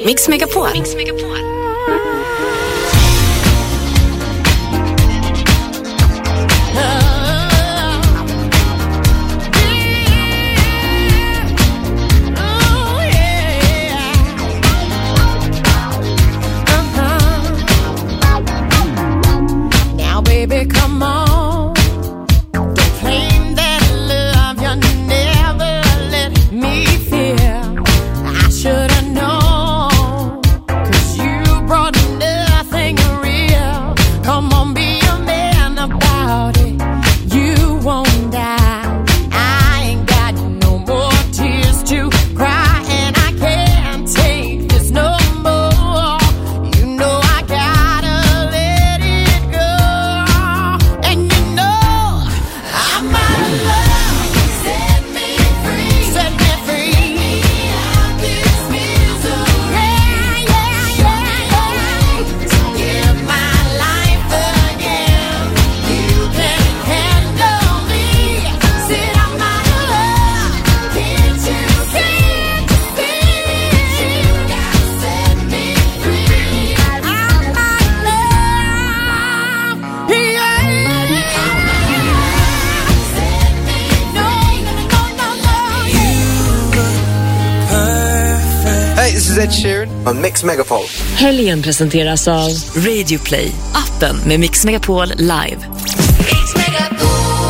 Mix Megapol. Now baby, come on. Don't claim that love you never let me feel. I should have known, 'cause you brought nothing real. Come on, be a man about it. You won't die. I ain't got no more tears to cry, and I can't take this no more. You know I gotta let it go. And you know I'm out of love. Set me free. Set me free. Out this misery. Yeah. To give my life again. You can handle me. Said I'm out of love. Can't you see? You gotta set me free. I'm out of love. Yeah. Set me free. Hey, this is Ed Sheeran on Mix Megapol. Helgen presenteras av Radio Play, appen med Mix Megapol live. Mix Megapol.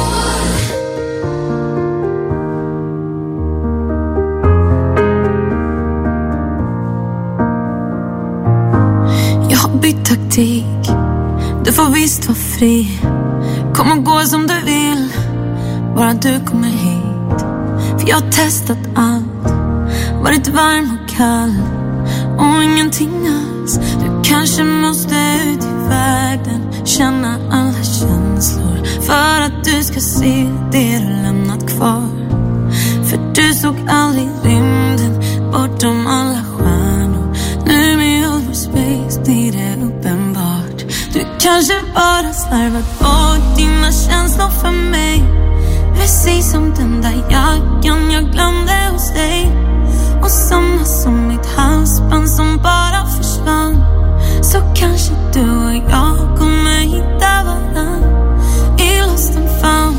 Jag har bytt taktik. Du får visst vara fri. Kom och gå som du vill, bara du kommer hit. För jag har testat allt, varit varm och kall och ingenting alls. Du kanske måste ut i världen, känna alla känslor, för att du ska se det du lämnat kvar. För du såg aldrig rymden bortom alla stjärnor. Nu med all vår space blir det uppenbart. Du kanske bara slarvat bort dina känslor för mig, precis som den där jackan jag glömde hos dig. Och samma som mitt halsband som bara försvann. Så kanske du och jag kommer hitta varann i lost and found.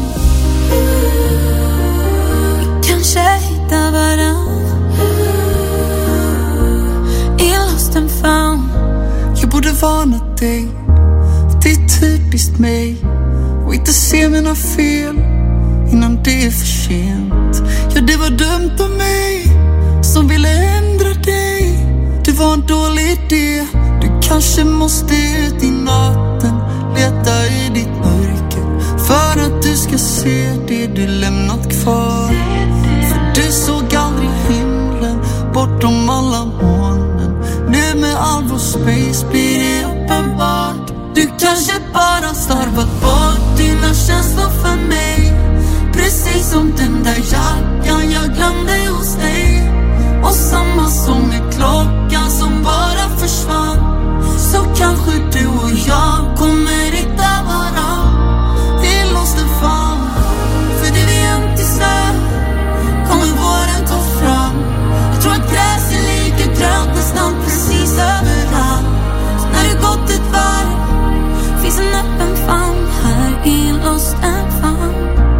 Vi kanske hittar varann i lost and found. Jag borde varna dig, det är typiskt mig, och inte se mina fel innan det är för sent. Ja, det var dumt av mig som ville ändra dig. Det var en dålig idé. Du kanske måste ut i natten, leta i ditt mörker, för att du ska se det du lämnat kvar. För du såg aldrig himlen bortom alla molnen. Nu med all vår space blir det uppenbart. Du kanske bara slarvat bort dina känslor för mig, precis som den där jackan jag glömde hos dig. Och samma som med klockan som bara försvann. Så kanske du och jag kommer hitta varann. Det är lost and found. För det vi inte ser kommer våren ta fram. Jag tror att gräset ligger grönt nästan precis överallt. Så när det gått ett varv finns en öppen famn här i lost and found.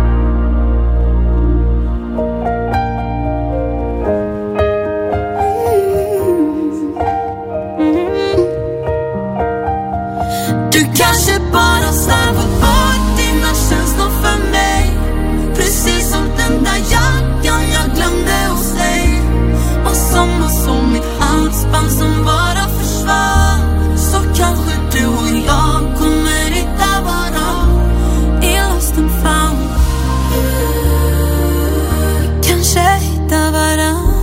Kanske bara slarvat bort dina känslor för mig, precis som den där jackan jag glömde hos dig. Och samma som mitt halsband som bara försvann. Så kanske du och jag kommer hitta varann i lost and found. Kanske hitta varann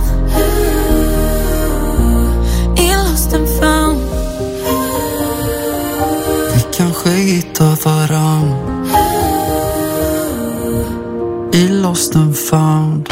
i lost and found. Kanske hitta varann i lost and found.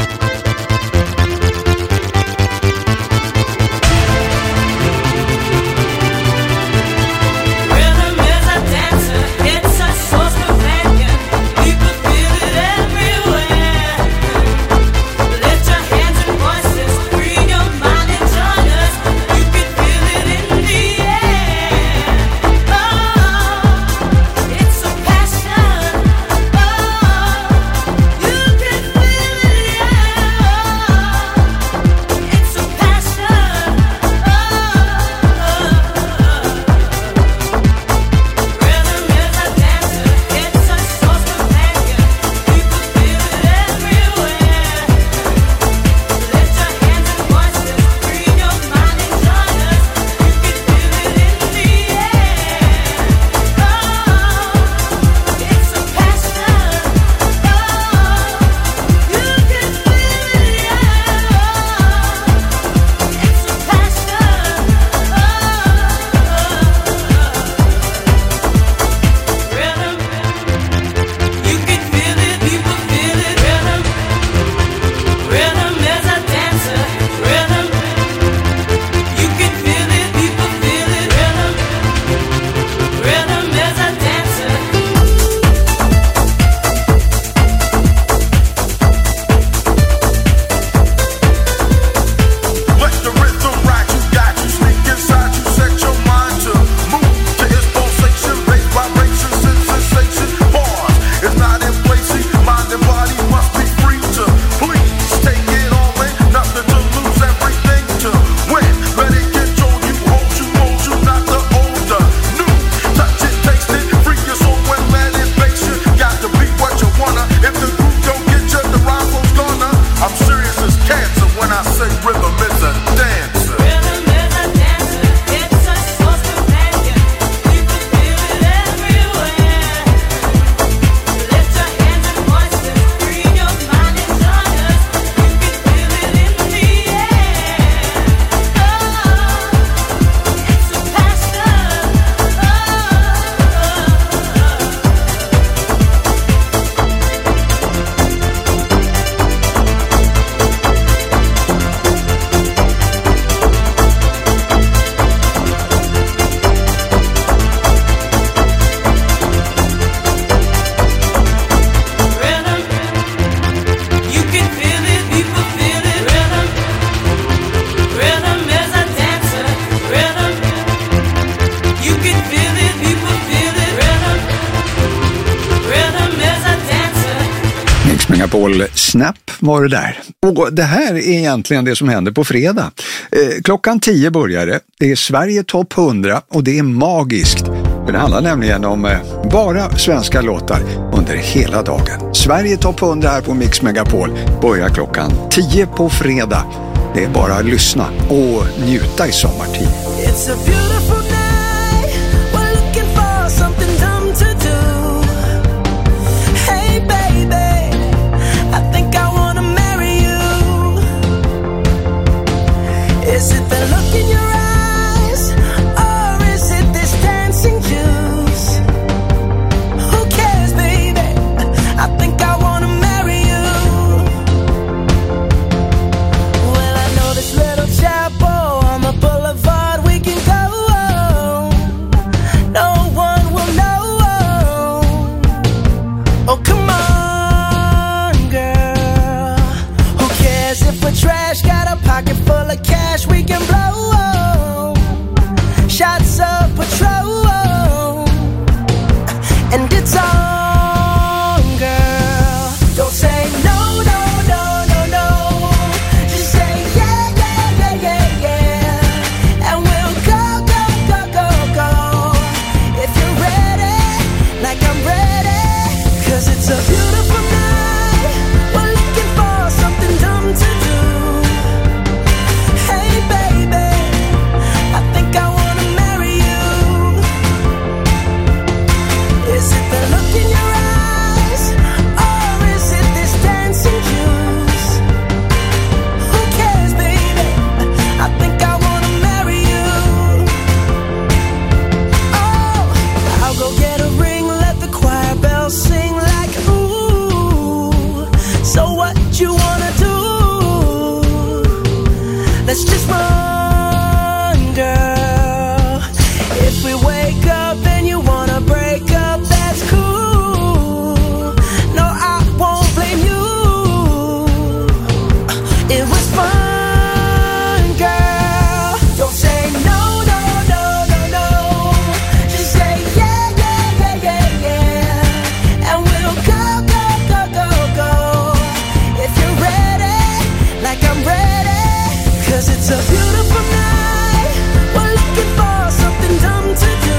Megapol Snap var det där. Och det här är egentligen det som händer på fredag. Klockan 10 börjar det. Det är Sverige topp 100 och det är magiskt. För det handlar nämligen om bara svenska låtar under hela dagen. Sverige topp 100 här på Mix Megapol börjar klockan 10 på fredag. Det är bara att lyssna och njuta i sommartid. It's a beautiful night. We're looking for something dumb to do. Hey baby, I think I wanna marry you. Is it the look in your eyes, or is it this dancing juice? Who cares, baby? I think I wanna marry you. Well, I know this little chapel on the boulevard we can go. No one will know. Oh, come on, girl. Who cares if we're trash? Got a pocket full of cash we can blow. Shots of Patrol, and it's on, girl. Don't say no, no, no, no, no. Just say yeah, yeah, yeah, yeah, yeah. And we'll go, go, go, go, go. If you're ready, like I'm ready. 'Cause it's a beautiful night. We're looking for something dumb to do. Hey baby, I think I wanna marry you. Is it the look in your eyes, or is it this dancing juice? Who cares, baby? I think I wanna marry you. Oh, I'll go get a ring, let the choir bells sing like ooh. So what you wanna do? Let's just run, girl. If we wake up and you wanna break up, that's cool. No, I won't blame you. It was fun, girl. Don't say no, no, no, no, no. Just say yeah, yeah, yeah, yeah, yeah. And we'll go, go, go, go, go. If you're ready, like I'm ready. 'Cause it's a beautiful night. We're looking for something dumb to do.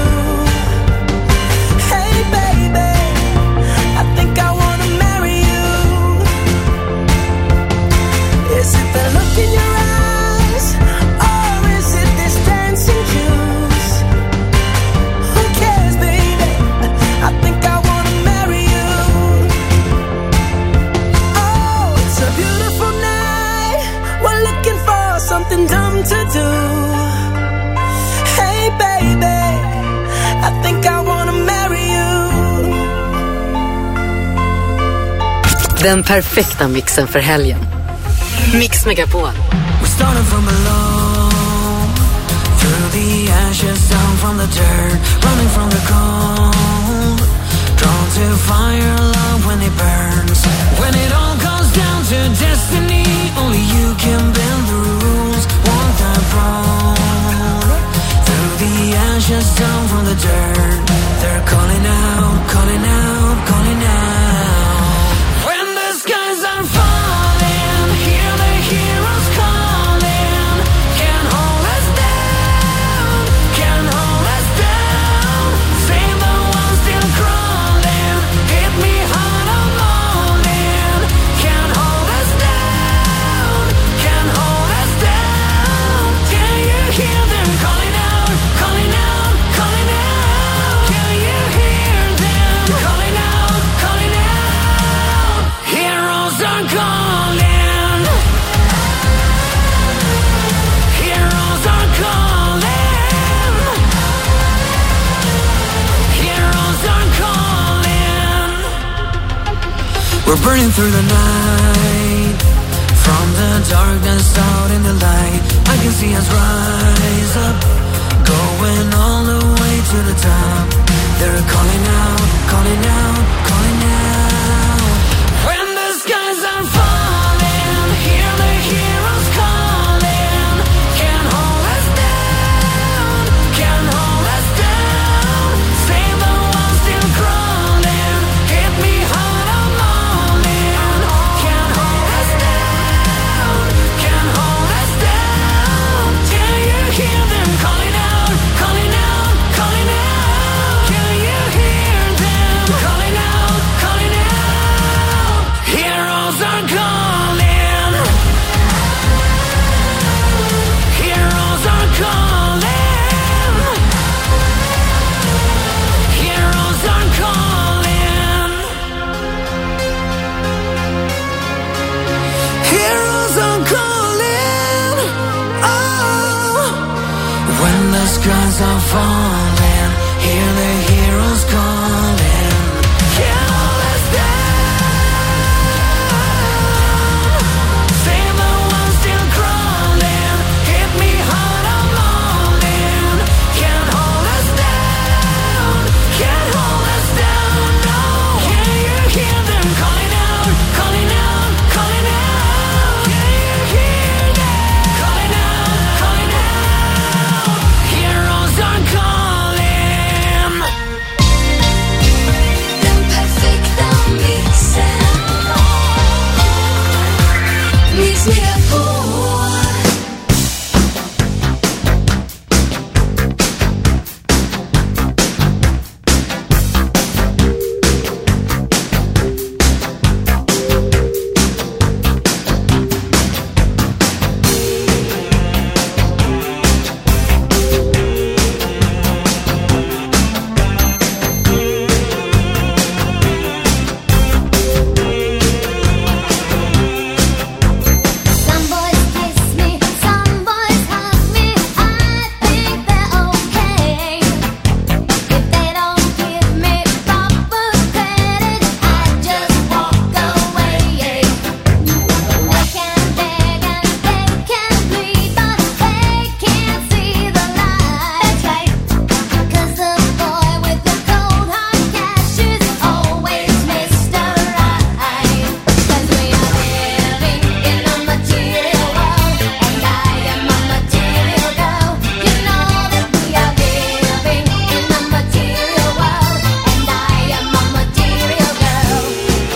Hey baby, I think I wanna marry you. Is it the look in your eyes, or is it this dancing juice? Who cares, baby? I think I wanna marry you. Oh, it's a beautiful night. We're looking for something dumb to do. Hey baby, I think I wanna marry you. Den perfekta mixen för helgen. Mix Megapol. We started from below, through the ashes, down from the dirt, running from the cold, drawn to fire, love when it burns. When it all comes down to destiny, only you can bend the rules. Walk that road, through the ashes, down from the dirt. They're calling out, calling out, calling out. When the skies are falling, hear the heroes calling. Can't hold us down, can't hold us down. Save the ones still crawling. Hit me hard, I'm falling. Can't hold us down, can't hold us down. Can you hear them calling out, calling out, calling out? Can you hear them calling out, calling out? Heroes are calling. Heroes are calling. Heroes are calling. We're burning through the night, from the darkness out in the light. I can see us rise up, going all the way to the top. They're calling out, calling out, calling out. When the skies are falling, hear the heroes calling. Can't hold us down, can't hold us down. Save the ones still crawling. Hit me hard, I'm all in. When the skies are falling, hear the heroes calling. Can't hold us down. Save the ones still crawling. Hit me hard, I'm all in. Can't hold us down. Can't hold us down, no. Can you hear them calling out, calling out, calling out? Can you hear them calling out, calling out? Heroes are calling. Den perfekta mixen. Mix Megapol. Some boys kiss me, some boys hug me. I think they're okay. If they don't give me proper credit, I just walk away. They can beg and they can plead, but they can't see the light. That's right, 'cause the boy with the cold hard cash is always Mr. Right. 'Cause we are living in a material world, and I am a material girl. You know that we are living in a material world, and I am a material girl.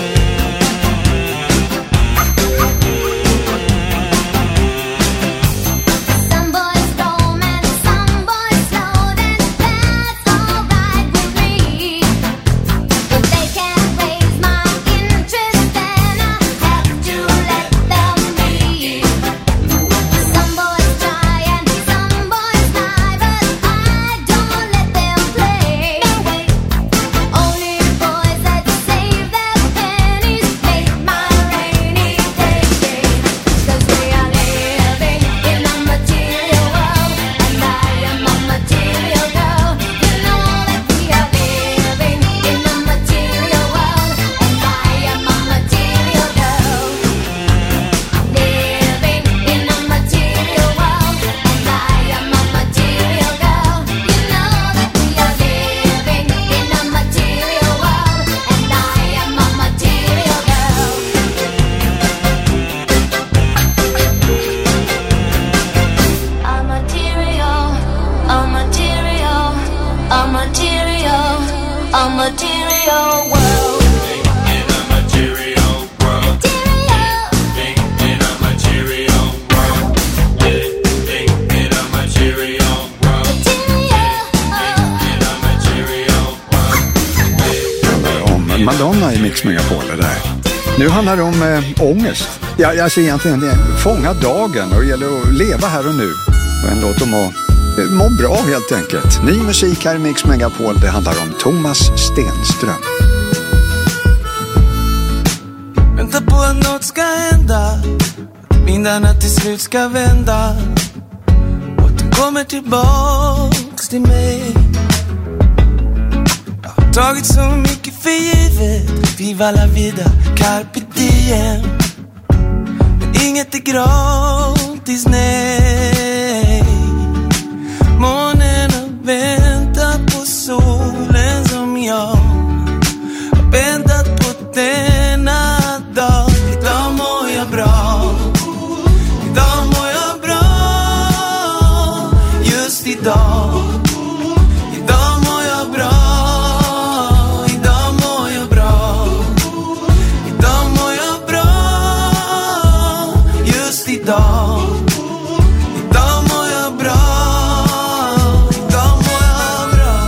Some boys roam and some boys float, and that's alright with me. If they can't raise my interest, then I have to let them be. Some boys try and some boys lie, but I don't let them play. Only boys that save their pennies make my rainy day. 'Cause we are living in a material world, and I am a material girl. You know that we are living in a material world, and I am a material girl. Living in a material world, and I am a material girl. You know that we are living in a material world, and I am a material girl. A material, a material, a material, a material world. In a material world. Material. In a material world. Living in a material world. In a material world. Om Madonna i Mix Megapol det där. Nu handlar det om ångest. Ja, alltså egentligen det är fånga dagen och det gäller att leva här och nu. Och en låt om att må bra helt enkelt. Ny musik här i Mix Megapol. Det handlar om Thomas Stenström. Vänta på att något ska hända. Vindarna till slut ska vända. Och de kommer tillbaks till mig. Jag har tagit så mycket för givet. Viva la vida, carpe diem. Men inget är gratis, nej. Månen har väntat på solen som jag har väntat på denna dag. Idag mår jag bra. Idag mår jag bra. Just idag. Idag mår jag bra. Idag mår jag bra. Idag mår jag bra. Just idag. Idag mår jag bra. Idag mår jag bra.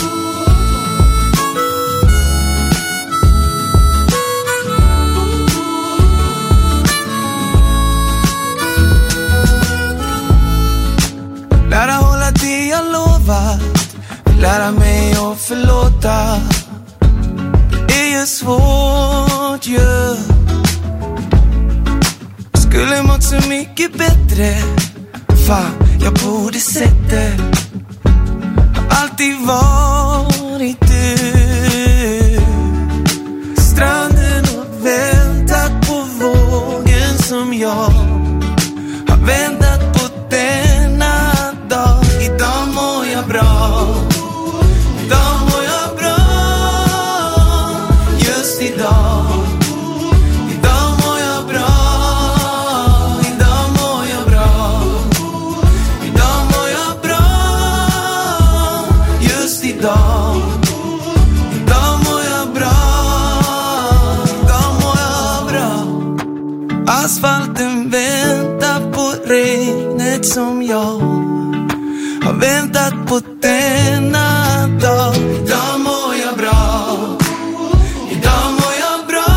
Lära hålla det jag lovat. Lära mig att förlåta. Det är ju svårt ju. Skulle mått så mycket bättre. Fan, jag borde sett det. alltid varit du. Stranden och väntat på vågen som jag har väntat på denna dag. Idag mår jag bra. Idag mår jag bra. Just idag. Idag mår jag bra. Idag mår jag bra. Idag mår jag bra. Just idag. Idag mår jag bra. Idag mår jag bra. Asfalten väntar på regnet som jag har väntat på denna dag. Idag mår jag bra. Idag mår jag bra.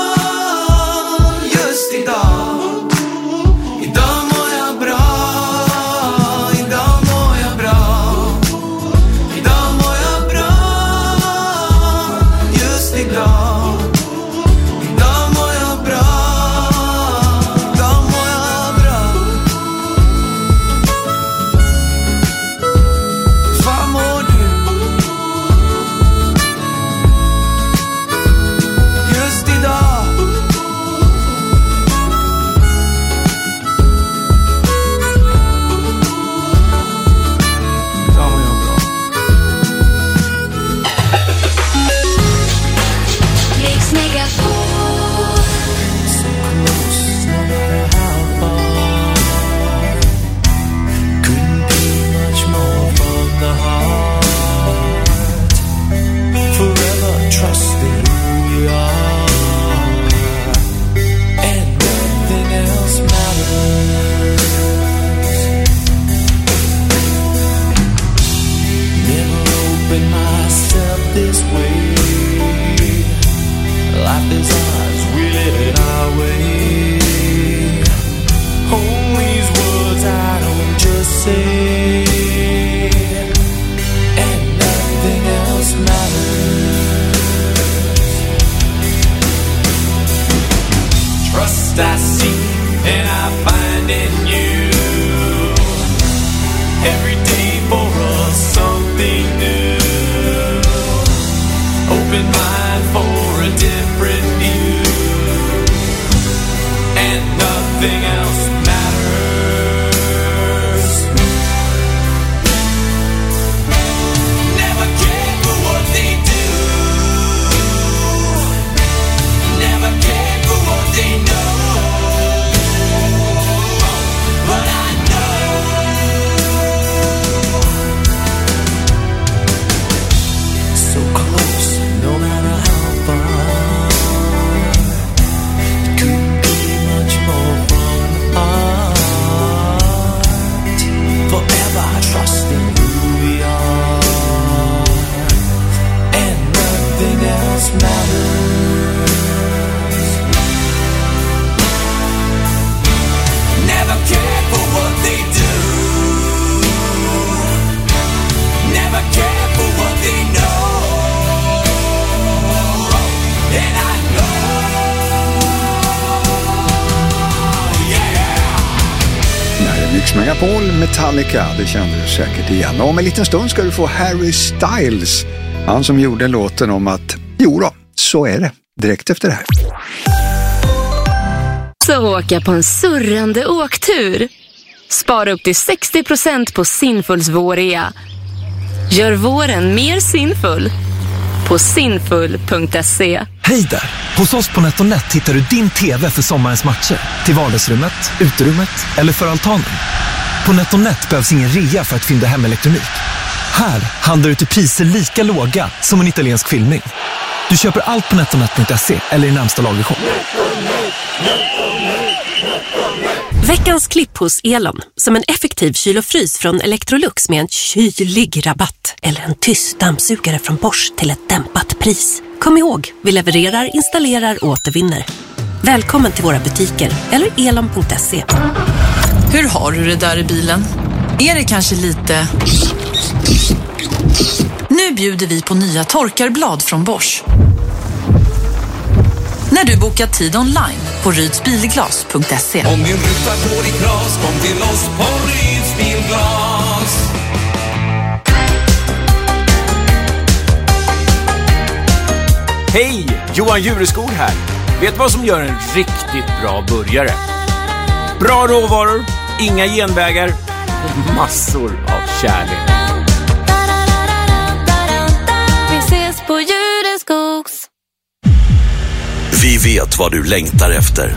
Just idag. Idag mår jag bra. Idag mår jag bra. Idag mår jag bra. Just idag. Idag mår jag bra. Idag mår jag bra. Vad mår du? Just idag. Idag mår jag bra. Mix Megapol. So close, no matter how far. Couldn't be much more from the heart. Forever trusting who we are, and nothing else matters. Never opened myself this way. Life is ours, we live it our way. Hold these words I don't just say, and nothing else matters. Trust I see and I find in you. Every day for us something new. Open mind for a different view, and nothing else matters. Never care for what they do. Never care for what they know. But I know. So close, no matter how far. It couldn't be much more from the heart. Forever trusting who we are, and nothing else matters. Never care for what they do. Never care for what they know. And I know. Yeah. När är Mix Megapol, Metallica, det känner du säkert igen. Och om en liten stund ska du få Harry Styles, han som gjorde låten om att jo då, så är det, direkt efter det här. Så åka på en surrande åktur. Spara upp till 60% på Sinfuls vårrea. Gör våren mer sinfull på sinfull.se. Hej där! Hos oss på NetOnNet hittar du din TV för sommarens matcher. Till vardagsrummet, uterummet eller för altanen. På NetOnNet behövs ingen rea för att fynda hem elektronik. Här handlar du till priser lika låga som en italiensk filmning. Du köper allt på NetOnNet.se eller i närmsta lagershop. Veckans klipp hos Elon, som en effektiv kyl och frys från Electrolux med en kylig rabatt. Eller en tyst dammsugare från Bosch till ett dämpat pris. Kom ihåg, vi levererar, installerar och återvinner. Välkommen till våra butiker eller elon.se. Hur har du det där i bilen? Är det kanske lite... Nu bjuder vi på nya torkarblad från Bosch. När du bokar tid online på rydsbilglas.se. Om din ruta går i kras, kom till oss på Ryds bilglas. Hej! Johan Jureskog här. Vet vad som gör en riktigt bra burgare? Bra råvaror, inga genvägar, massor av kärlek. Vi ses på Jureskogs. Vi vet vad du längtar efter.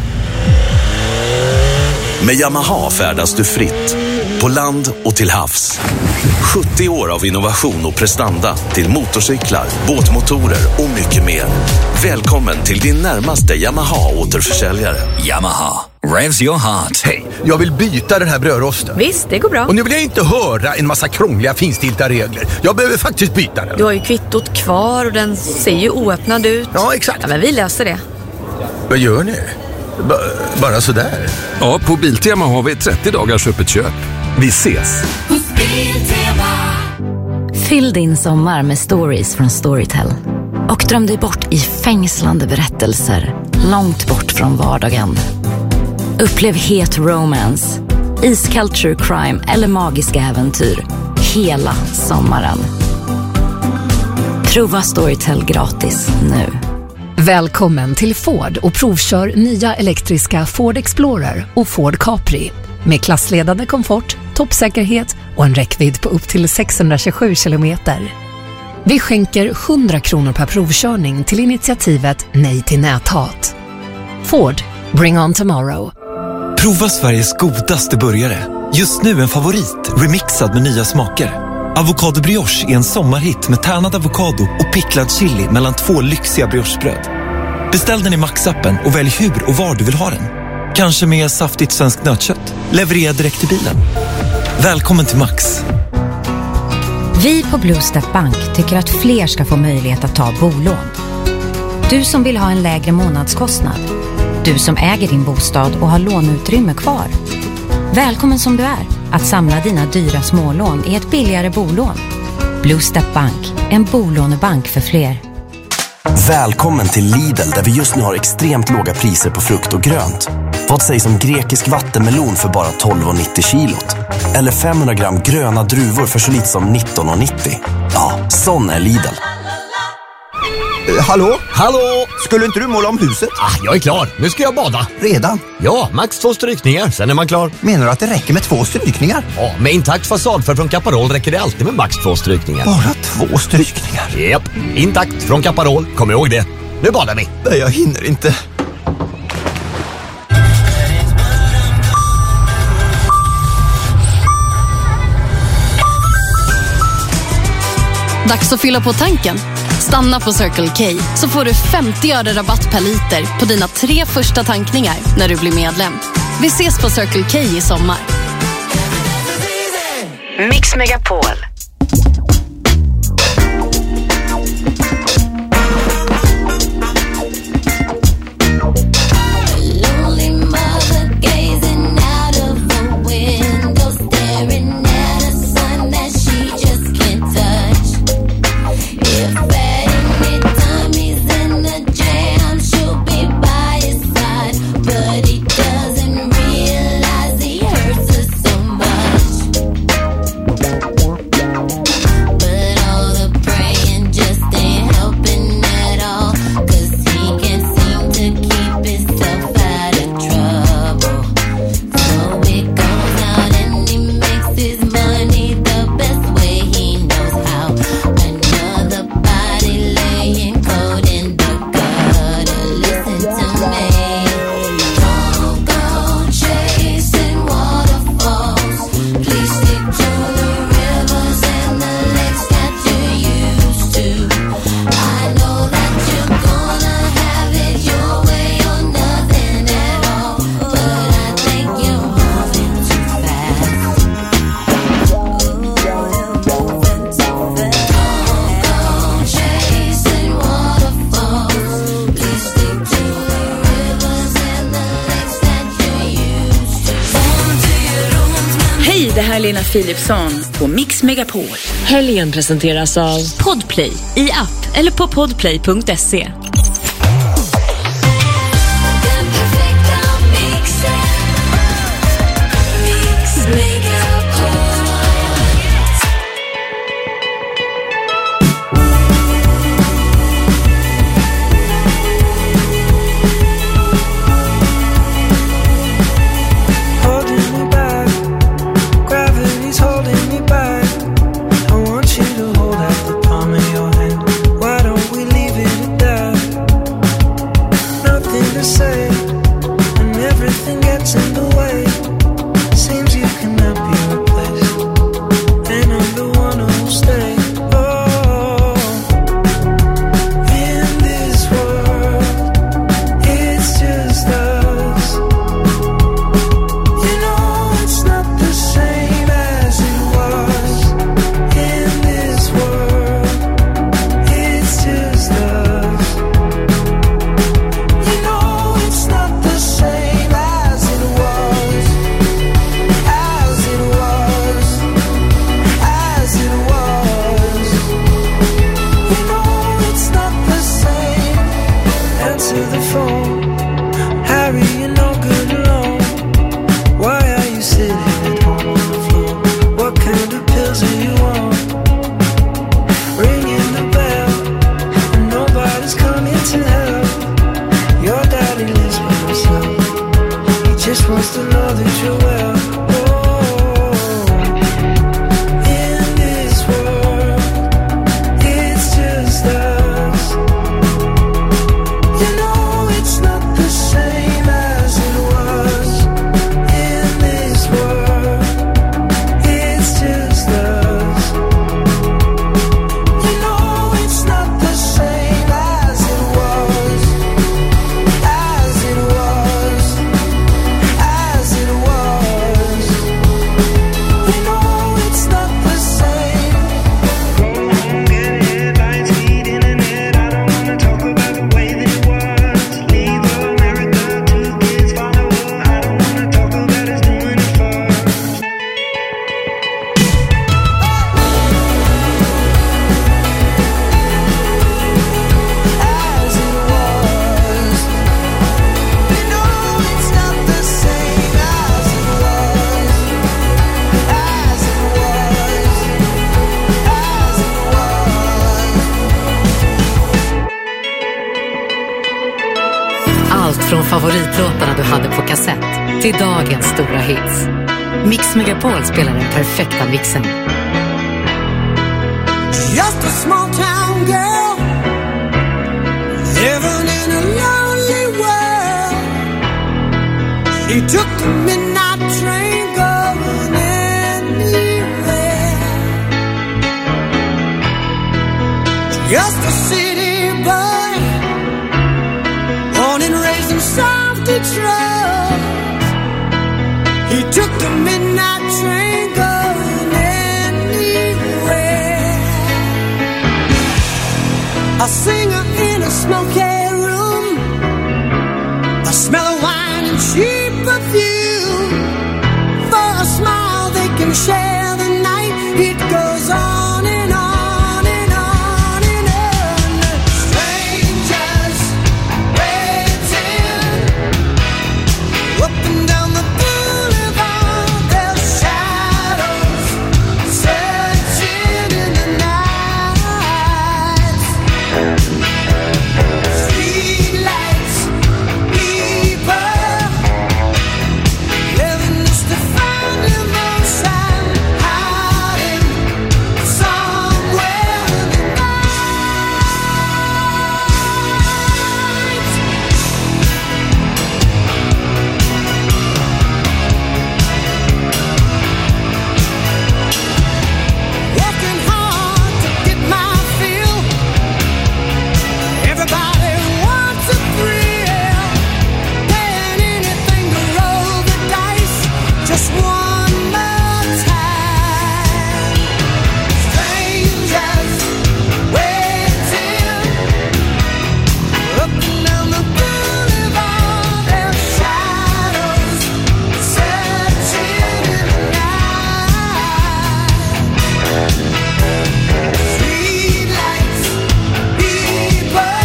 Med Yamaha färdas du fritt, på land och till havs. 70 år av innovation och prestanda till motorcyklar, båtmotorer och mycket mer. Välkommen till din närmaste Yamaha-återförsäljare. Yamaha, revs your heart. Hej, jag vill byta den här brödrosten. Visst, det går bra. Och nu vill jag inte höra en massa krångliga finstilta regler. Jag behöver faktiskt byta den. Du har ju kvittot kvar och den ser ju oöppnad ut. Ja, exakt. Ja, men vi löser det. Vad gör ni? Bara sådär? Ja, på Biltema har vi 30 dagars öppet köp. Vi ses! Fyll din sommar med stories från Storytel. Och dröm dig bort i fängslande berättelser långt bort från vardagen. Upplev het romance, iskall true crime eller magiska äventyr hela sommaren. Prova Storytel gratis nu. Välkommen till Ford och provkör nya elektriska Ford Explorer och Ford Capri. Med klassledande komfort, toppsäkerhet och en räckvidd på upp till 627 kilometer. Vi skänker 100 kronor per provkörning till initiativet Nej till näthat. Ford, bring on tomorrow. Prova Sveriges godaste burgare. Just nu en favorit, remixad med nya smaker. Avocado brioche är en sommarhit med tärnad avokado och picklad chili mellan 2 lyxiga briochebröd. Beställ den i Max-appen och välj hur och var du vill ha den. Kanske med saftigt svenskt nötkött. Leverera direkt till bilen. Välkommen till Max. Vi på Blue Step Bank tycker att fler ska få möjlighet att ta bolån. Du som vill ha en lägre månadskostnad. Du som äger din bostad och har låneutrymme kvar. Välkommen som du är att samla dina dyra smålån i ett billigare bolån. Blue Step Bank, en bolånebank för fler. Välkommen till Lidl där vi just nu har extremt låga priser på frukt och grönt. Vad sägs om grekisk vattenmelon för bara 12,90 kilot? Eller 500 gram gröna druvor för så lite som 19,90? Ja, sån är Lidl. Hallå? Hallå? Skulle inte du måla om huset? Jag är klar. Nu ska jag bada. Redan? Ja, max 2 strykningar. Sen är man klar. Menar du att det räcker med 2 strykningar? Ja, med intakt fasadfärg från Caparol räcker det alltid med max 2 strykningar. Bara 2 strykningar? Japp, intakt från Caparol. Kom ihåg det. Nu badar vi. Nej, jag hinner inte. Dags att fylla på tanken. Stanna på Circle K så får du 50 öre rabatt per liter på dina 3 första tankningar när du blir medlem. Vi ses på Circle K i sommar. Mix Megapol. Det här är Lena Philipsson på Mix Megapol. Helgen presenteras av Podplay i app eller på podplay.se. favoritlåtarna du hade på kassett till dagens stora hits. Mix Megapol spelar den perfekta mixen. Just a small town girl living in a lonely world. She took the midnight train going anywhere. Just a city boy, born and raised in South Detroit. He took the midnight train going anywhere. A singer in a smoky room, a smell of wine and cheap perfume. For a smile they can share the night. It goes on and on and on and on. Strangers waiting up and down the boulevard. Their shadows searching in the night. Streetlights, people living just to find emotion, hiding somewhere in the working hard to get my fill. Everybody wants a thrill, paying anything to roll the dice just one more time. Strangers waiting up and down the boulevard. Their shadows searching in the night. Streetlights, people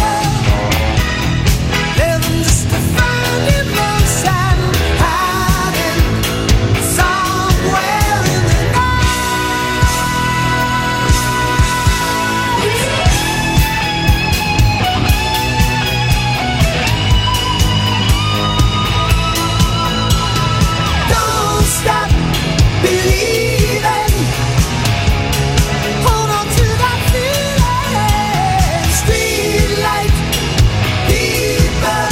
living just to find emotion, hiding somewhere in the night. Don't stop believing. Hold on to that feeling. Streetlight people.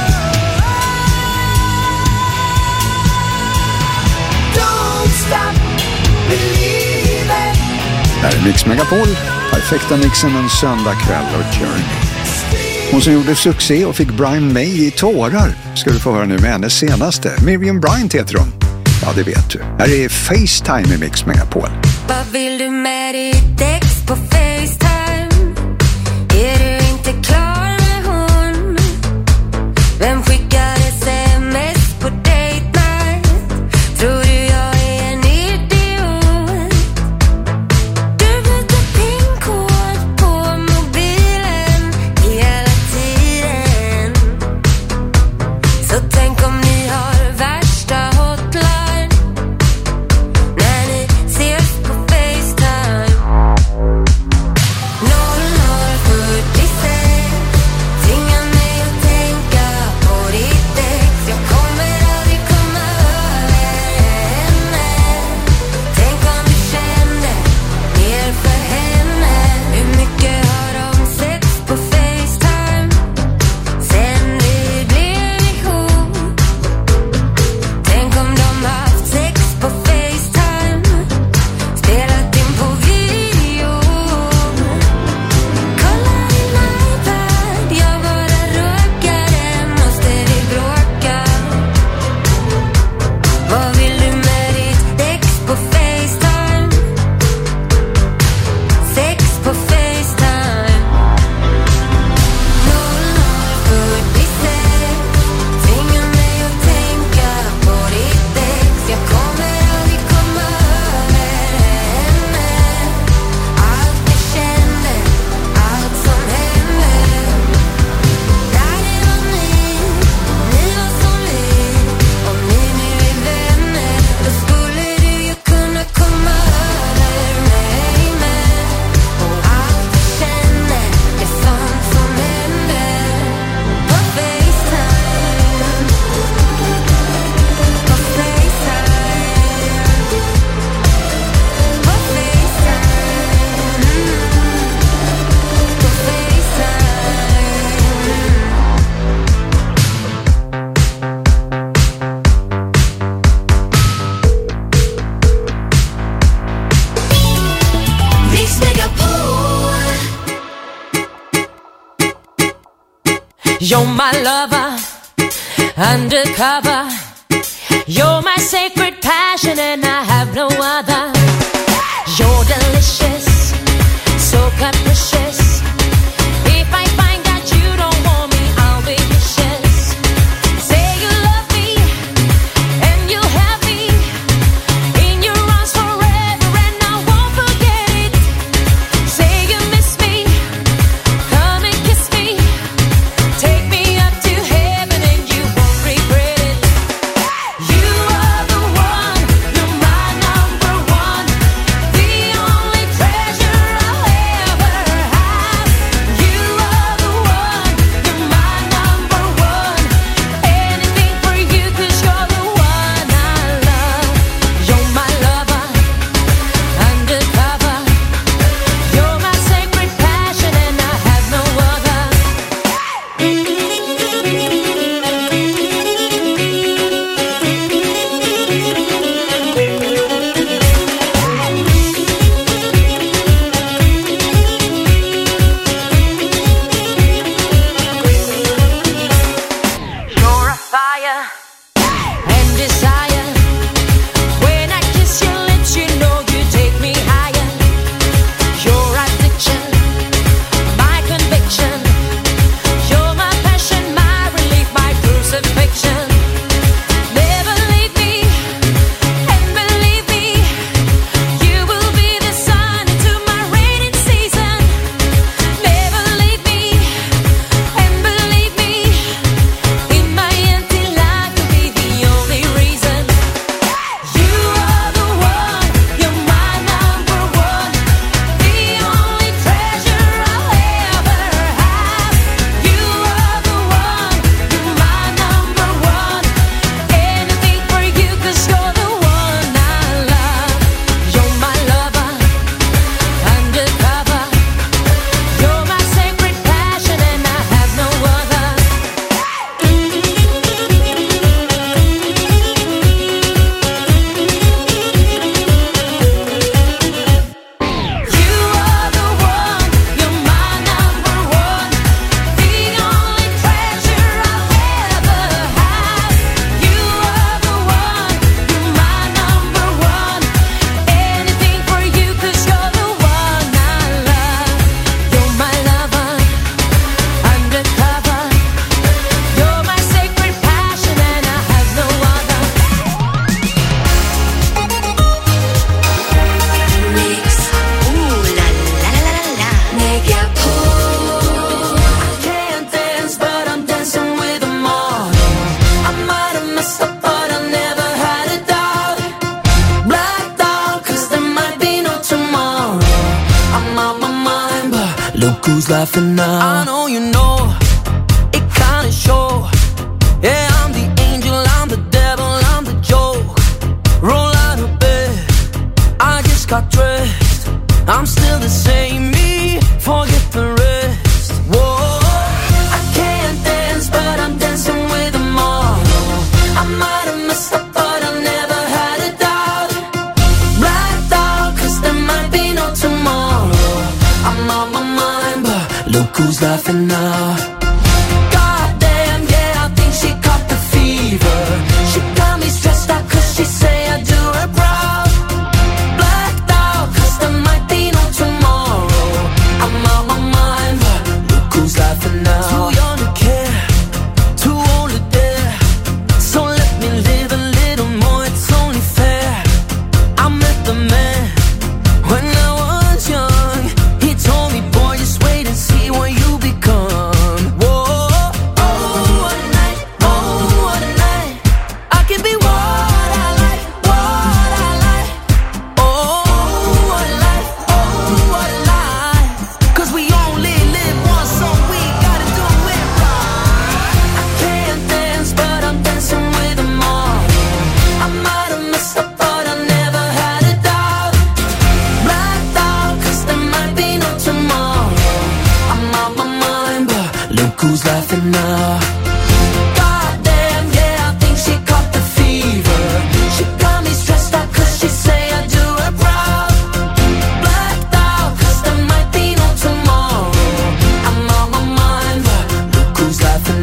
Don't stop believing. Här är Mix Megapol, perfekta mixen en söndag kväll och Journey. Hon som gjorde succé och fick Brian May i tårar ska du få höra nu med hennes senaste. Miriam Bryant heter hon. Ja, det vet du. Här är FaceTime i Mix Megapol. Vad vill du med ditt ex på FaceTime? Är du inte klar med hon? Vem skickar sms på date night? Tror du jag är en idiot? Du byter pinkod på mobilen hela tiden. Så tänk om ni har värsta hotline när ni ses på FaceTime. You're my lover, undercover. You're my sacred passion and I have no other. You're delicious, so capricious. If I find that you don't want me, I'll be vicious. Say you love me and you'll have me in your arms forever and I won't forget it. Say you miss me, come and kiss me. Take me up to heaven and you won't regret it. You are the one, you're my number one, the only treasure I'll ever have. You are the one, you're my number one, anything for you 'cause you're the one I love. You're my lover, undercover. You're my sacred passion and I have no other. You're a fire and desire. When I kiss your lips, you know you take me higher. Your addiction, my conviction. You're my passion, my relief, my crucifixion. Never leave me, and believe me, you will be the sun into my rainy season. Never leave me, and believe me, in my empty life you'll be the only reason. You are the one, you're my number one, the only treasure I'll ever have. You are the one, you're my number one, anything for you 'cause you're the one I love. You're my lover, undercover. You're my sacred passion and I have no other. You are the one, you're my number one, the only treasure I'll ever have. You are the one, you're my number one, anything for you 'cause you're the one I love. You're my lover, undercover. You're my sacred passion and I have no other. Mix. Ooh la la la la la. Megapol. I can't dance but I'm dancing with them all. I might have messed up but I never had a doubt. Blacked out 'cause there might be no tomorrow. I'm on my mind but look who's laughing now. I know you know, it kinda show. Yeah, I'm the angel, I'm the devil, I'm the joke. Roll out of bed, I just got dressed. I'm still the same me, forget the rest. Whoa, I can't dance but I'm dancing with them all. I might have messed up but I never had a doubt. Blacked out 'cause there might be no tomorrow. I'm on my mind but look who's laughing now. Goddamn, yeah, I think she caught the fever. She got me stressed out 'cause she say I do her proud. Blacked out 'cause there might be no tomorrow. I'm on my mind but look who's laughing now. Too young to care, too old to dare. So let me live a little more, it's only fair. I met the man when I was young. He told me, boy, just wait and see what you become. Whoa, oh, what a night, oh, what a night. I can be what I like, what I like. Oh, what a life, oh, what a life. 'Cause we only live once, so we gotta do it right. I can't dance, but I'm dancing with them all. I might have messed up, but I never had a doubt. Blacked out, 'cause there might be no tomorrow. I'm on my mind, but look who's laughing now. Goddamn, yeah, I think she caught the fever. She got me stressed out 'cause she say I do her proud. Blacked out 'cause there might be no tomorrow. I'm on my mind, but look who's laughing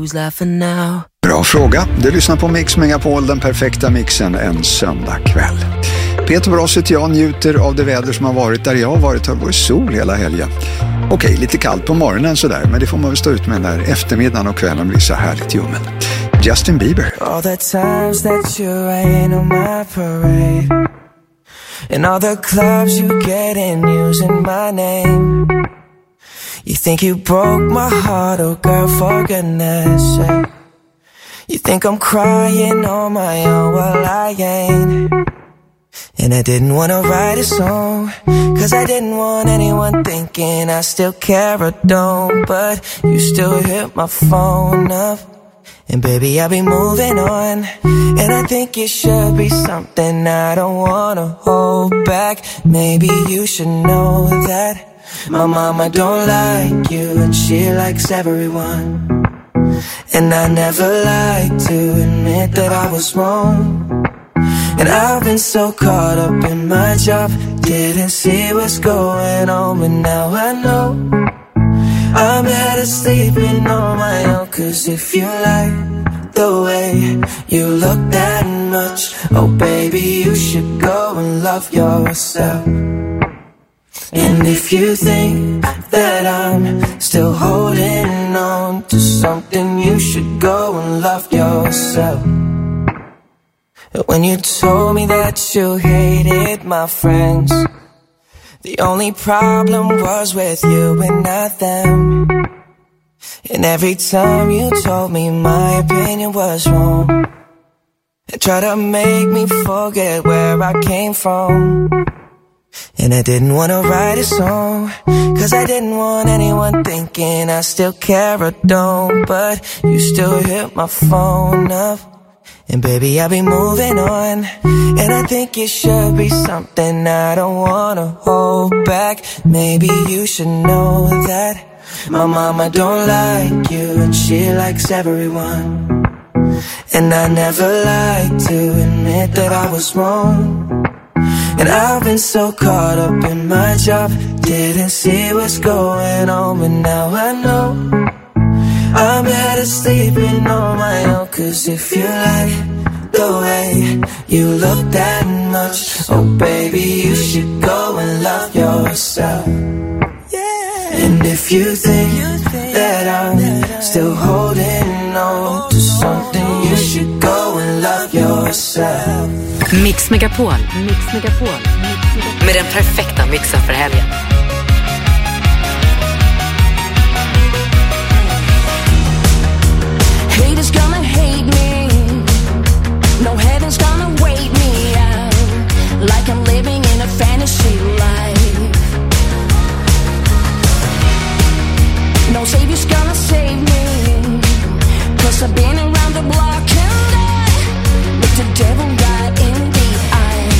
who's laughing now? Bra fråga. Du lyssnar på Mix Megapol, den perfekta mixen en söndagkväll. Peter Bross heter jag, njuter av det väder som har varit där jag har varit. Har varit sol hela helgen. Okej, lite kallt på morgonen sådär, men det får man väl stå ut med när eftermiddagen och kvällen blir så härligt ljummen. Justin Bieber. All the times that you rain on my parade, and all the clubs you get in using my name. You think you broke my heart, oh girl, for goodness sake. You think I'm crying on my own, well I ain't. And I didn't want to write a song, cause I didn't want anyone thinking I still care or don't. But you still hit my phone up, and baby I'll be moving on. And I think it should be something I don't want to hold back. Maybe you should know that my mama don't like you, and she likes everyone. And I never like to admit that I was wrong. And I've been so caught up in my job, didn't see what's going on. But now I know I'm better sleeping on my own. Cause if you like the way you look that much, oh baby, you should go and love yourself. And if you think that I'm still holding on to something, you should go and love yourself. When you told me that you hated my friends, the only problem was with you and not them. And every time you told me my opinion was wrong, and tried to make me forget where I came from. And I didn't want to write a song, cause I didn't want anyone thinking I still care or don't. But you still hit my phone up, and baby I'll be moving on. And I think it should be something I don't want to hold back. Maybe you should know that my mama don't like you, and she likes everyone. And I never like to admit that I was wrong. And I've been so caught up in my job, didn't see what's going on. But now I know I'm better sleeping on my own. Cause if you like the way you look that much, oh baby, you should go and love yourself. And if you think that I'm still holding on to something, you should go and love yourself. Mix Megapol. Med den perfekta mixen för helgen. Haters gonna hate me, no heaven's gonna wait me out, like I'm living in a fantasy life. No savior's gonna save me, cause I've been around the block and I look the devil right in the eye.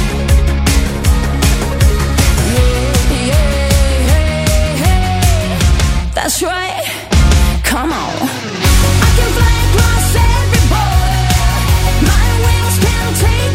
Yeah. That's right, come on. I can fly across every border, my wings can take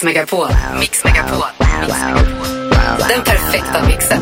Megapol. Mix Megapol. Den perfekta mixen.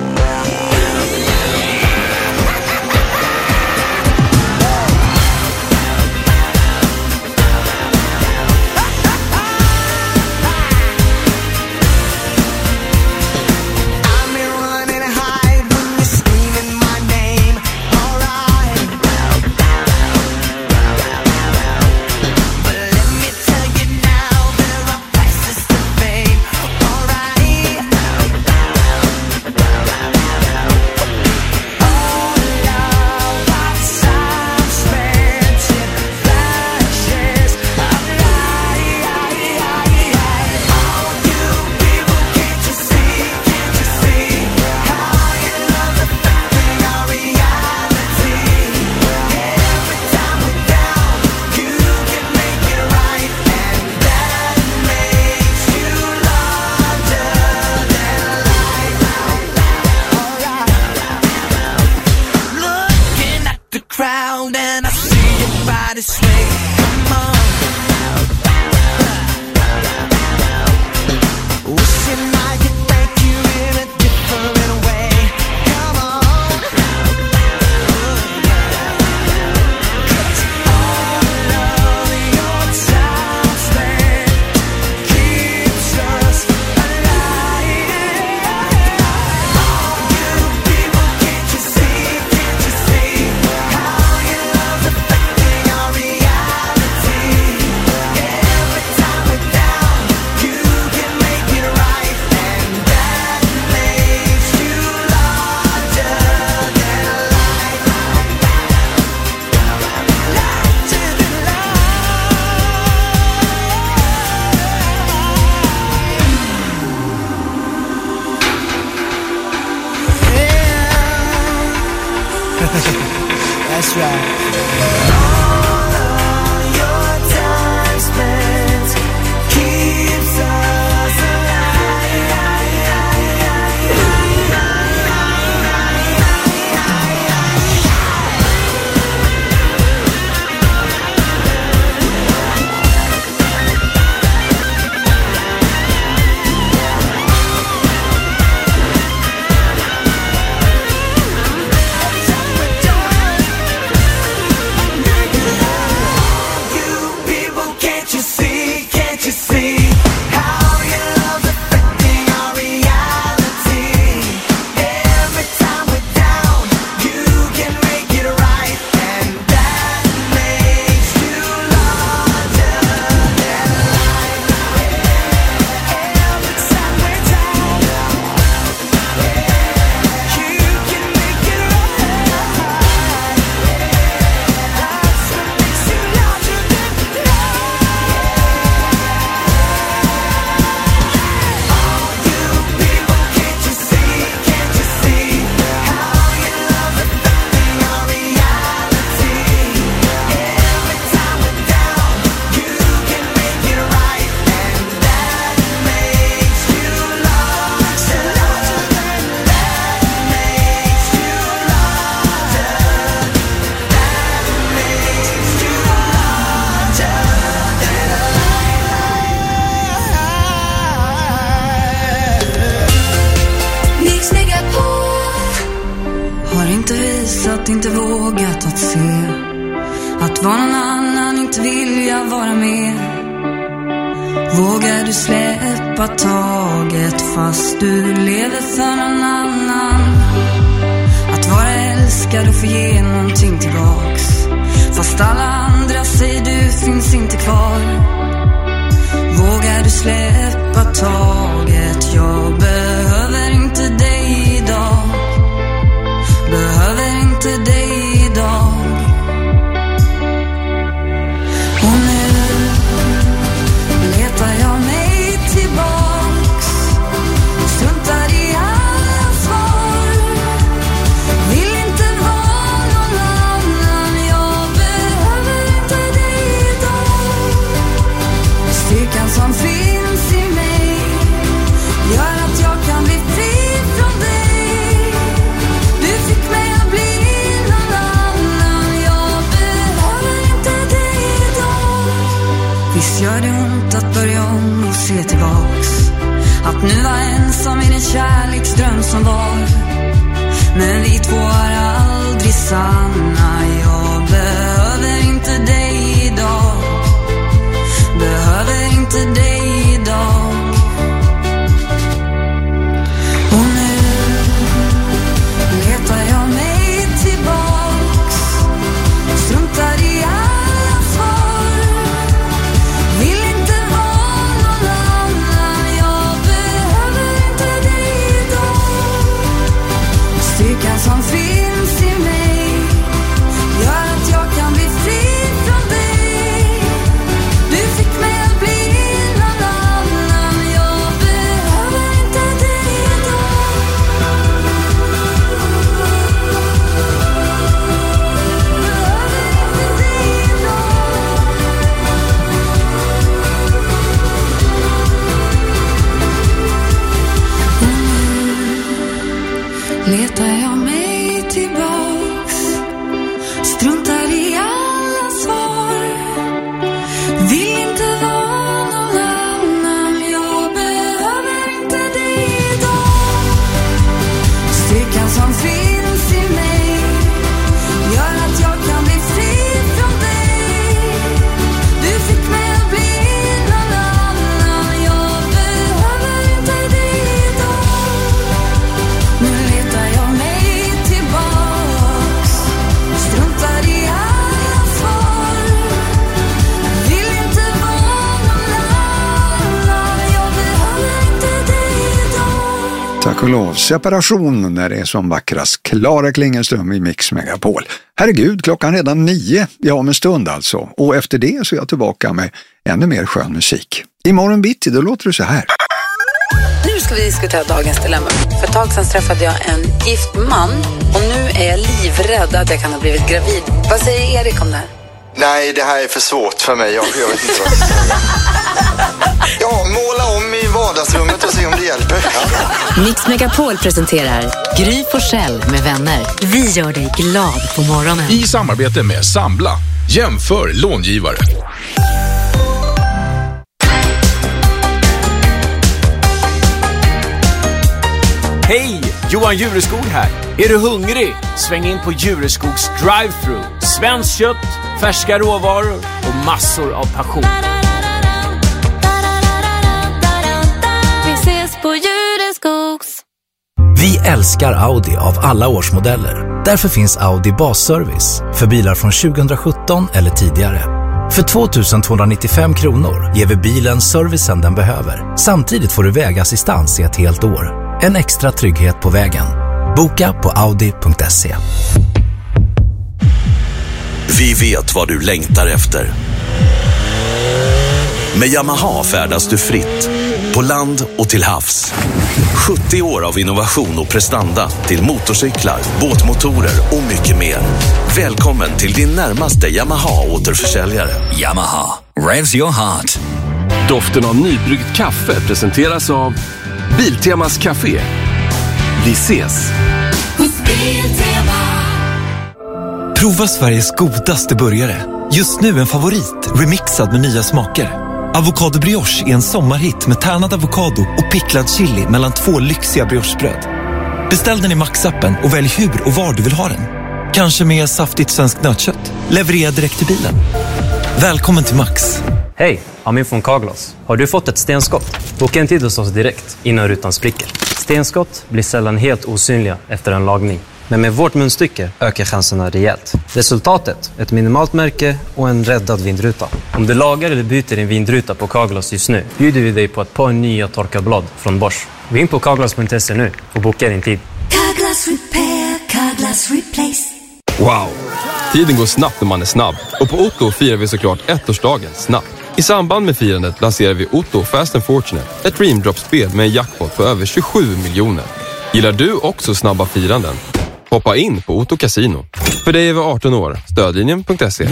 That's right. inte visat, inte vågat att se att var någon annan inte vilja vara med. Vågar du släppa taget fast du lever för någon annan? Att vara älskad och få ge någonting tillbaks fast alla andra säger du finns inte kvar. Vågar du släppa taget? Jag behöver inte dig idag. Behöver inte dig idag. Och nu letar jag mig tillbaks. Struntar i alla svar. Vill inte vara någon annan. Jag behöver inte dig idag. Styrkan som finns i mig gör att jag kan kärleksdröm som var. Men vi två är aldrig sanna. Jag behöver inte dig idag. Behöver inte dig idag. Och nu letar jag mig tillbaks. Struntar i alla svar. Vill inte vara någon annan. Jag behöver inte dig idag. Styrkan som finns i mig gör att jag kan bli fri från dig. Du fick mig att bli någon annan. Jag behöver inte dig idag. Letar jag mig tillbaks. Struntar i alla svar. Vill inte vara någon annan. Jag behöver inte dig idag. Styrkan som finns i mig gör att jag kan bli fri från dig. Du fick mig att bli någon annan. Jag behöver inte dig idag. Nu letar jag mig tillbaks. Struntar i alla svar. Vill inte vara någon annan. Jag behöver inte dig idag. Tack och lov, separation när det är som vackrast. Klara Klingenström i Mix Megapol. Herregud, klockan redan 9. Ja, om en stund alltså. Och efter det så är jag tillbaka med ännu mer skön musik. Imorgon bitti, då låter det så här. Nu ska vi diskutera dagens dilemma. För ett tag sedan träffade jag en gift man. Och nu är jag livrädd att jag kan ha blivit gravid. Vad säger Erik om det här? Nej, det här är för svårt för mig. Jag vet inte vad jag ska säga. Ja, måla om i vardagsrummet och se om det hjälper. Mix Megapol presenterar Gry Forssell med vänner. Vi gör dig glad på morgonen. I samarbete med Sambla. Jämför långivare. Hej! Johan Jureskog här. Är du hungrig? Sväng in på Jureskogs drive-thru. Svenskt kött, färska råvaror och massor av passion. Vi ses på Jureskogs. Vi älskar Audi av alla årsmodeller. Därför finns Audi Basservice för bilar från 2017 eller tidigare. För 2 295 kronor ger vi bilen servicen den behöver. Samtidigt får du vägassistans i ett helt år. En extra trygghet på vägen. Boka på audi.se. Vi vet vad du längtar efter. Med Yamaha färdas du fritt. På land och till havs. 70 år av innovation och prestanda till motorcyklar, båtmotorer och mycket mer. Välkommen till din närmaste Yamaha-återförsäljare. Yamaha, revs your heart. Doften av nybryggt kaffe presenteras av Biltemas Café. Vi ses! Prova Sveriges godaste burgare. Just nu en favorit, remixad med nya smaker. Avocado brioche är en sommarhit med tärnad avokado och picklad chili mellan 2 lyxiga briochebröd. Beställ den i Max-appen och välj hur och var du vill ha den. Kanske med saftigt svenskt nötkött. Leverera direkt till bilen. Välkommen till Max. Hej, Amin från Carglass. Har du fått ett stenskott? Boka en tid hos oss direkt innan rutan spricker. Stenskott blir sällan helt osynliga efter en lagning. Men med vårt munstycke ökar chanserna rejält. Resultatet, ett minimalt märke och en räddad vindruta. Om du lagar eller byter din vindruta på Carglass just nu bjuder vi dig på ett par nya torkarblad från Bosch. Gå in på carglass.se nu och boka din tid. Carglass Repair, Carglass Replace. Wow! Tiden går snabbt när man är snabb. Och på Otto firar vi såklart ettårsdagen snabbt. I samband med firandet lanserar vi Otto Fast and Fortunate, ett Dreamdrop-spel med en jackpot på över 27 miljoner. Gillar du också snabba firanden? Hoppa in på Otto Casino. För dig över 18 år. Stödlinjen.se.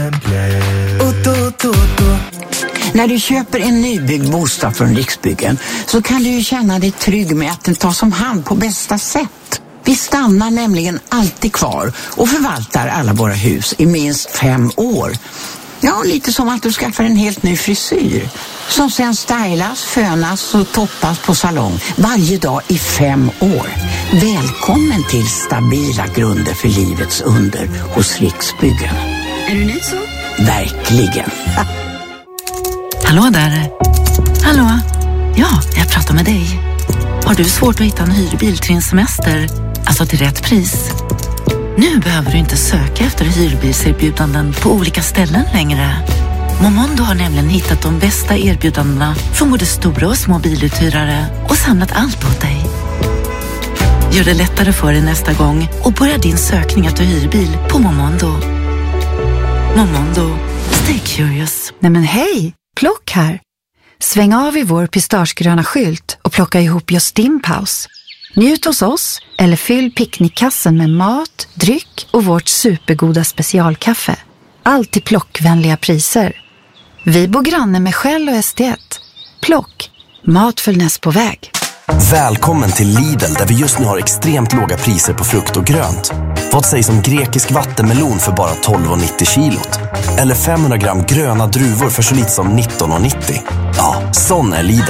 När du köper en nybyggd bostad från Riksbyggen så kan du ju känna dig trygg med att den tas om hand på bästa sätt. Vi stannar nämligen alltid kvar och förvaltar alla våra hus i minst 5 år. Ja, lite som att du skaffar en helt ny frisyr. Som sen stylas, fönas och toppas på salong. Varje dag i 5 år. Välkommen till stabila grunder för livets under hos Riksbyggen. Är du nöjd så? Verkligen. Hallå där. Hallå? Ja, jag pratar med dig. Har du svårt att hitta en hyrbil till din semester? Alltså till rätt pris? Nu behöver du inte söka efter hyrbilserbjudanden på olika ställen längre. Momondo har nämligen hittat de bästa erbjudandena från både stora och små biluthyrare och samlat allt åt dig. Gör det lättare för dig nästa gång och börja din sökning efter hyrbil på Momondo. Momondo. Stay curious. Nej men hej, Plock här. Sväng av i vår pistagegröna skylt och plocka ihop just din paus. Njut hos oss eller fyll picknickkassen med mat, dryck och vårt supergoda specialkaffe. Allt till plockvänliga priser. Vi bor granne med Shell och ST1. Plock. Mat följs på väg. Välkommen till Lidl där vi just nu har extremt låga priser på frukt och grönt. Vad sägs om grekisk vattenmelon för bara 12,90 kilot? Eller 500 gram gröna druvor för så lite som 19,90? Ja, sån är Lidl.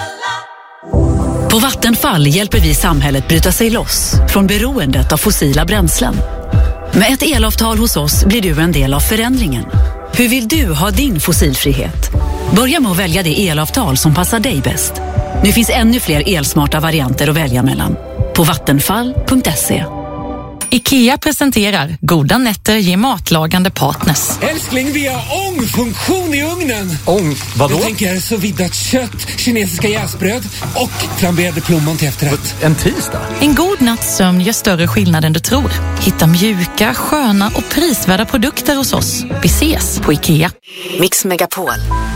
På Vattenfall hjälper vi samhället bryta sig loss från beroendet av fossila bränslen. Med ett elavtal hos oss blir du en del av förändringen. Hur vill du ha din fossilfrihet? Börja med att välja det elavtal som passar dig bäst. Nu finns ännu fler elsmarta varianter att välja mellan. På vattenfall.se. IKEA presenterar Goda nätter ger matlagande partners. Älskling, vi har ångfunktion i ugnen. Ång? Vadå? Jag tänker så viddat kött, kinesiska jäsbröd och flamberade plommon till efterrätt. En tisdag? En god natts sömn gör större skillnad än du tror. Hitta mjuka, sköna och prisvärda produkter hos oss. Vi ses på IKEA. Mix Megapol.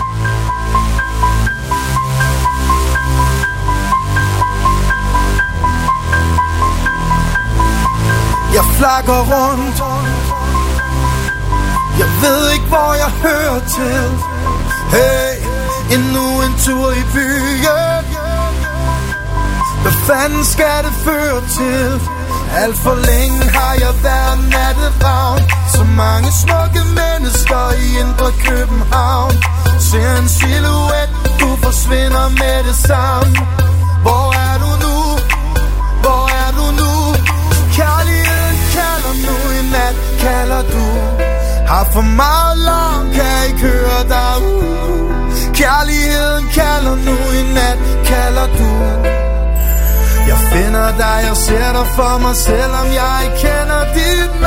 Jag flaggar runt. Jag vet inte vad jag hör till. Hey, ännu en tur i byen. Vad fan ska det för till? Allt för länge har jag varit nattevagn. Så många smukke mennesker i indre København. Ser en silhuet, du forsvinder med det samme. Hvor er du nu? Hvor er du nu? Kærligheden kalder nu i nat, kalder du. Har for meget larm, kan ikke høre dig ud. Kærligheden kalder nu i nat, kalder du. Jeg finder dig, jeg ser dig for mig, selvom jeg ikke kender dit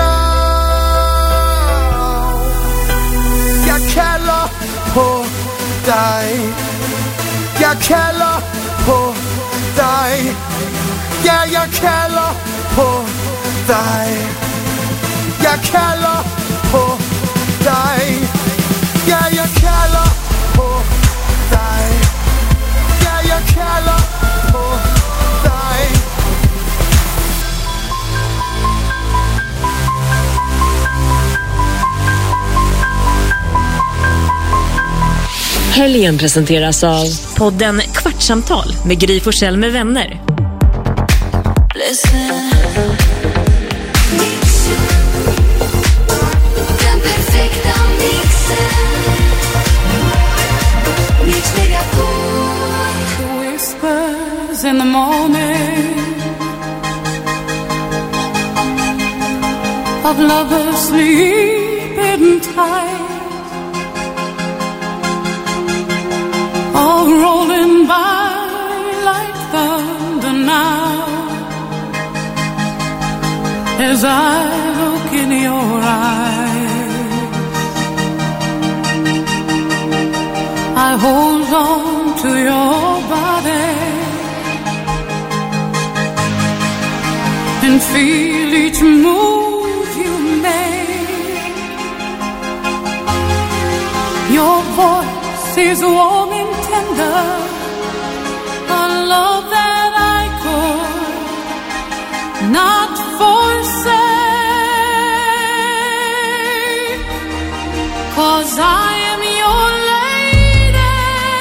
navn. Jeg kalder på dig. Jeg kalder på dig. Ja, jeg kalder på dig. Jeg kalder på dig. Ja, jeg kalder på dig. Ja, jeg kalder på dig. Helgen presenteras av podden Kvartsamtal med Gry Forssell med vänner. Listen. Den perfekta mixen. Mix Megapol. Whispers in the morning of lovers sleeping tight, all rolling by like thunder now. As I look in your eyes, I hold on to your body and feel each move you make. Your voice is warm and tender, a love that I could not forsake, 'cause I am your lady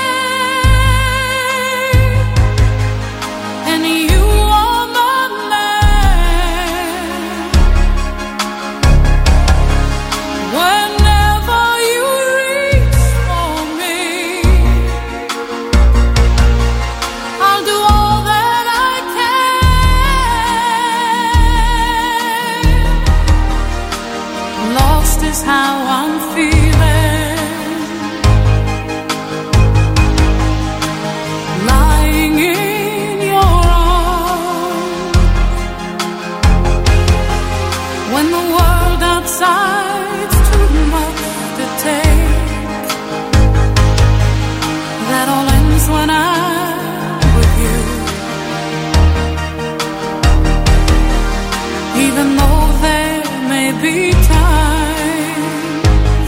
and you are my man. Whenever you how I'm feeling. Lying in your arms, when the world outside's too much to take, that all ends when I'm with you. Even though there may be times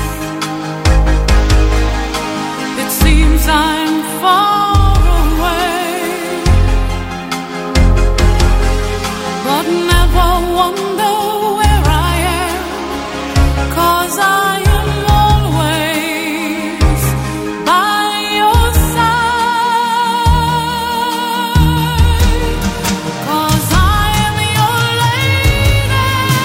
it seems I'm far away, but never wonder where I am, 'cause I am always by your side, 'cause I am your lady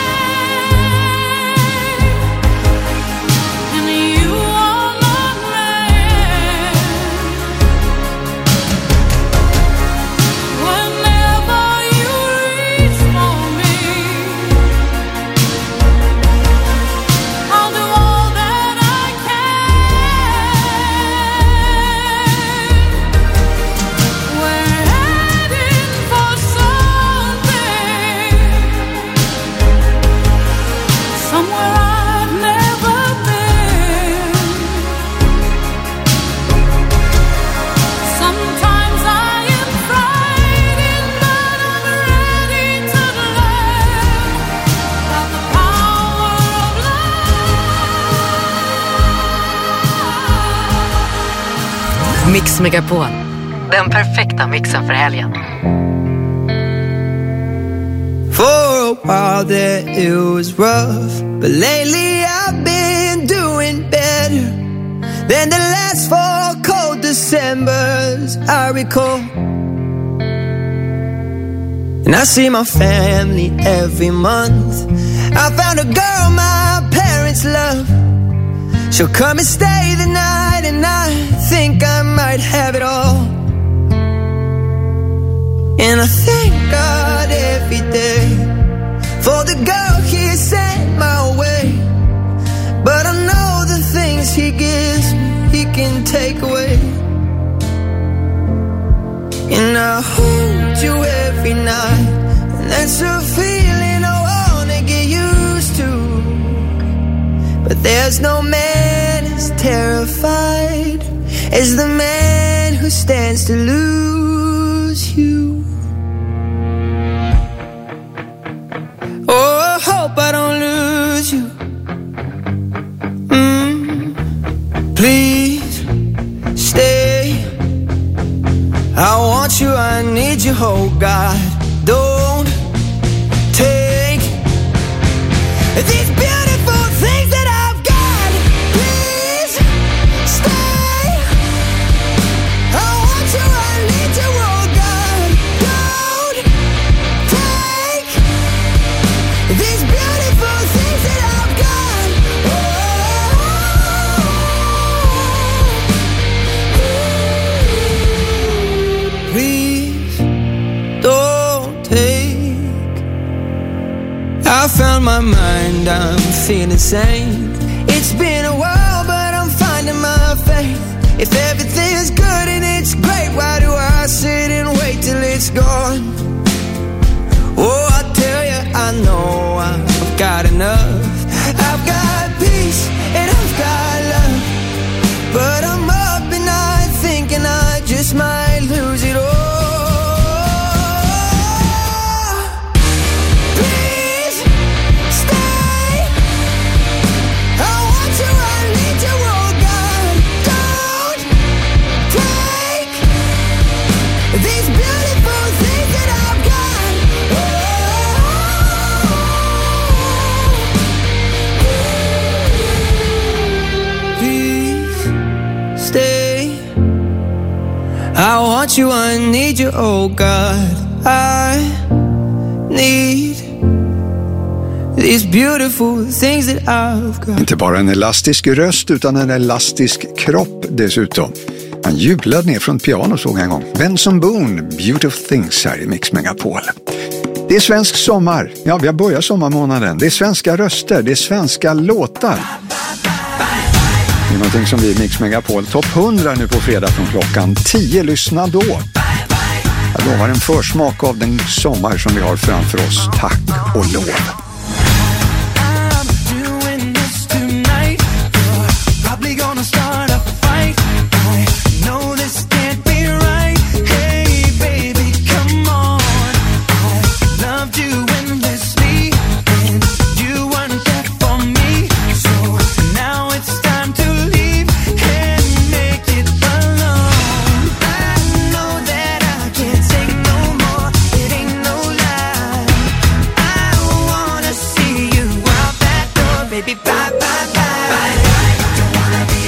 and you are my man. Whenever you reach for me, I'll do all that I can. We're heading for something, somewhere I've never been. Sometimes I am frightened, but I'm ready to learn about the power of love. Mix Megapol, den perfekta mixen för helgen. For a while there it was rough, but lately I've been doing better than the last 4 cold Decembers I recall. And I see my family every month. I found a girl my parents love. She'll come and stay the night, and I think I might have it all. And I thank God every day for the girl he sent my way. But I know the things he gives me, he can take away. And I hold you every night, and that's a feeling I wanna get used to. But there's no man as terrified as the man who stands to lose you. Oh, I hope I don't lose you. Please stay. I want you, I need you, oh God. Don't take these beautiful things that I've got. Please stay. I want you, I need you, oh God. Don't take these beautiful things that I've got. Please don't take. I found my mind, I'm feeling sane. It's been a while, but I'm finding my faith. If everything's good and it's great, why do I sit and wait till it's gone? Oh, I tell you, I know I've got enough. I've got peace and I've got love, but I'm up and I'm thinking I just might lose it all. Please stay. I want you, I need you, oh God. Don't take these beautiful things that I've got. Please stay. I want you, I need you, oh God. I need these beautiful things that I've got. Inte bara en elastisk röst utan en elastisk kropp dessutom. Han jublade ner från piano såg en gång. Benson Boone, Beautiful Things här i Mix Megapol. Det är svensk sommar. Ja, vi har börjat sommarmånaden. Det är svenska röster, det är svenska låtar. Det är någonting som blir Mix Megapol Topp 100 nu på fredag från klockan 10. Lyssna då. Jag lovar en försmak av den sommar som vi har framför oss. Tack och lov.